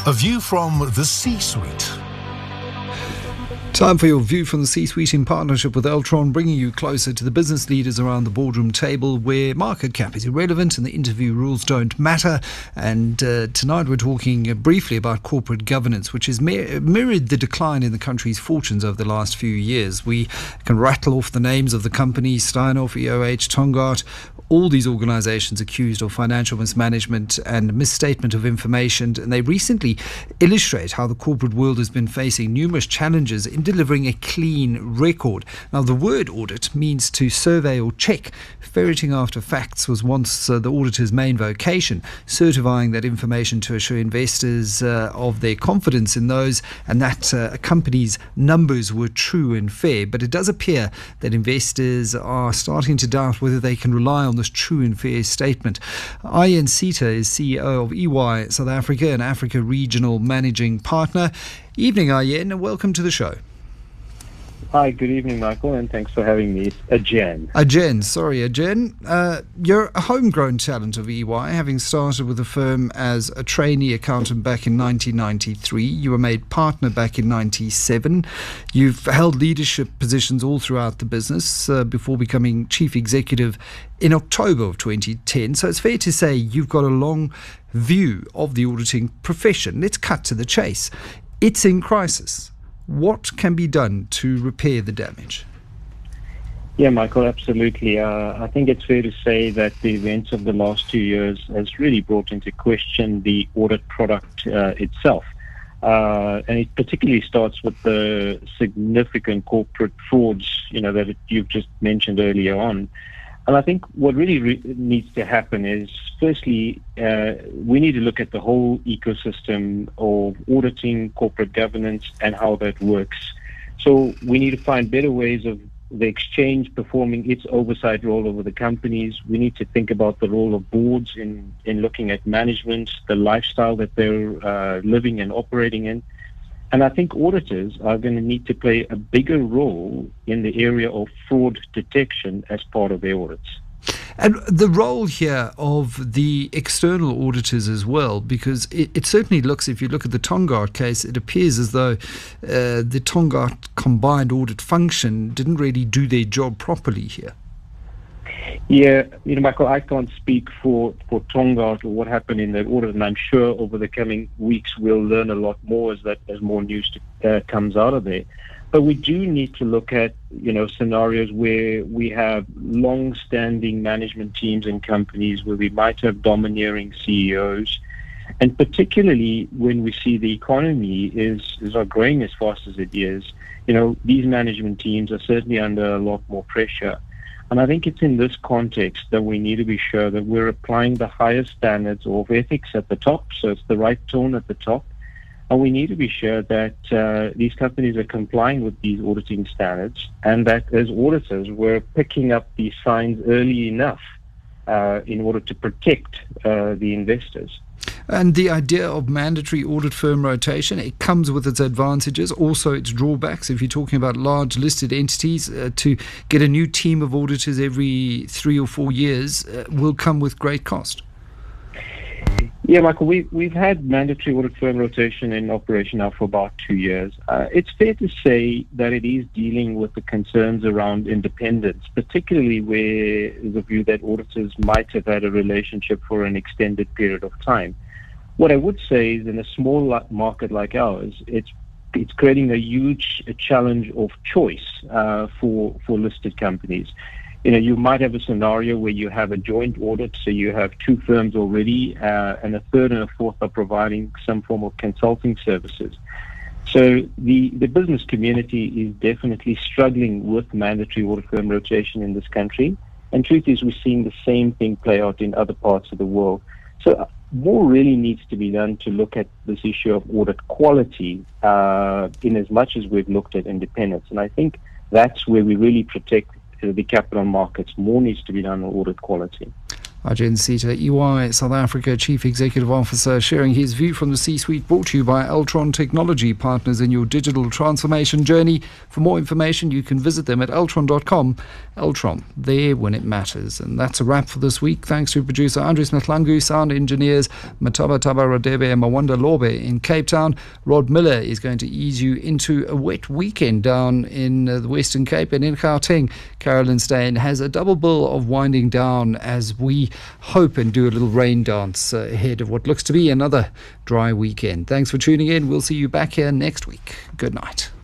A view from the C-suite. Time for your view from the C-suite in partnership with Eltron, bringing you closer to the business leaders around the boardroom table where market cap is irrelevant and the interview rules don't matter. And tonight we're talking briefly about corporate governance, which has mirrored the decline in the country's fortunes over the last few years. We can rattle off the names of the companies: Steinhoff, EOH, Tongaat. All these organisations accused of financial mismanagement and misstatement of information, and they recently illustrate how the corporate world has been facing numerous challenges in delivering a clean record. Now, the word audit means to survey or check. Ferreting after facts was once the auditor's main vocation, certifying that information to assure investors of their confidence in those and that a company's numbers were true and fair. But it does appear that investors are starting to doubt whether they can rely on this true and fair statement. Ian Sita is CEO of EY South Africa and Africa Regional Managing Partner. Evening, Ian, and welcome to the show. Hi, good evening, Michael, and thanks for having me. It's Ajen. You're a homegrown talent of EY, having started with the firm as a trainee accountant back in 1993. You were made partner back in 97. You've held leadership positions all throughout the business before becoming chief executive in October of 2010. So it's fair to say you've got a long view of the auditing profession. Let's cut to the chase. It's in crisis. What can be done to repair the damage? Yeah, Michael, absolutely. I think it's fair to say that the events of the last 2 years has really brought into question the audit product itself. And it particularly starts with the significant corporate frauds, that you've just mentioned earlier on. And I think what really needs to happen is, firstly, we need to look at the whole ecosystem of auditing, corporate governance, and how that works. So we need to find better ways of the exchange performing its oversight role over the companies. We need to think about the role of boards in looking at management, the lifestyle that they're living and operating in. And I think auditors are going to need to play a bigger role in the area of fraud detection as part of their audits. And the role here of the external auditors as well, because it certainly looks, if you look at the Tongaat case, it appears as though the Tongaat combined audit function didn't really do their job properly here. Yeah, Michael, I can't speak for Tongaat or what happened in that audit, and I'm sure over the coming weeks we'll learn a lot more as more news comes out of there. But we do need to look at, scenarios where we have long-standing management teams in companies where we might have domineering CEOs, and particularly when we see the economy is not growing as fast as it is. These management teams are certainly under a lot more pressure. And I think it's in this context that we need to be sure that we're applying the highest standards of ethics at the top, so it's the right tone at the top. And we need to be sure that these companies are complying with these auditing standards, and that as auditors, we're picking up these signs early enough in order to protect the investors. And the idea of mandatory audit firm rotation, it comes with its advantages, also its drawbacks. If you're talking about large listed entities, to get a new team of auditors every 3 or 4 years will come with great cost. Yeah, Michael, we've had mandatory audit firm rotation in operation now for about 2 years. It's fair to say that it is dealing with the concerns around independence, particularly where there's a view that auditors might have had a relationship for an extended period of time. What I would say is in a small market like ours, it's creating a huge challenge of choice for listed companies. You might have a scenario where you have a joint audit, so you have 2 firms already, and a third and a fourth are providing some form of consulting services. So the business community is definitely struggling with mandatory audit firm rotation in this country. And truth is, we're seeing the same thing play out in other parts of the world. So more really needs to be done to look at this issue of audit quality in as much as we've looked at independence. And I think that's where we really protect the capital markets. More needs to be done on audit quality. Ajahn Sita, EY South Africa Chief Executive Officer, sharing his view from the C-suite, brought to you by Altron Technology, partners in your digital transformation journey. For more information, you can visit them at altron.com. Altron, there when it matters. And that's a wrap for this week. Thanks to producer Andres Mehlangu, sound engineers Mataba Tabaradebe and Mawanda Lobe in Cape Town. Rod Miller is going to ease you into a wet weekend down in the Western Cape, and in Gauteng, Carolyn Steyn has a double bill of winding down as we hope and do a little rain dance ahead of what looks to be another dry weekend. Thanks for tuning in. We'll see you back here next week. Good night.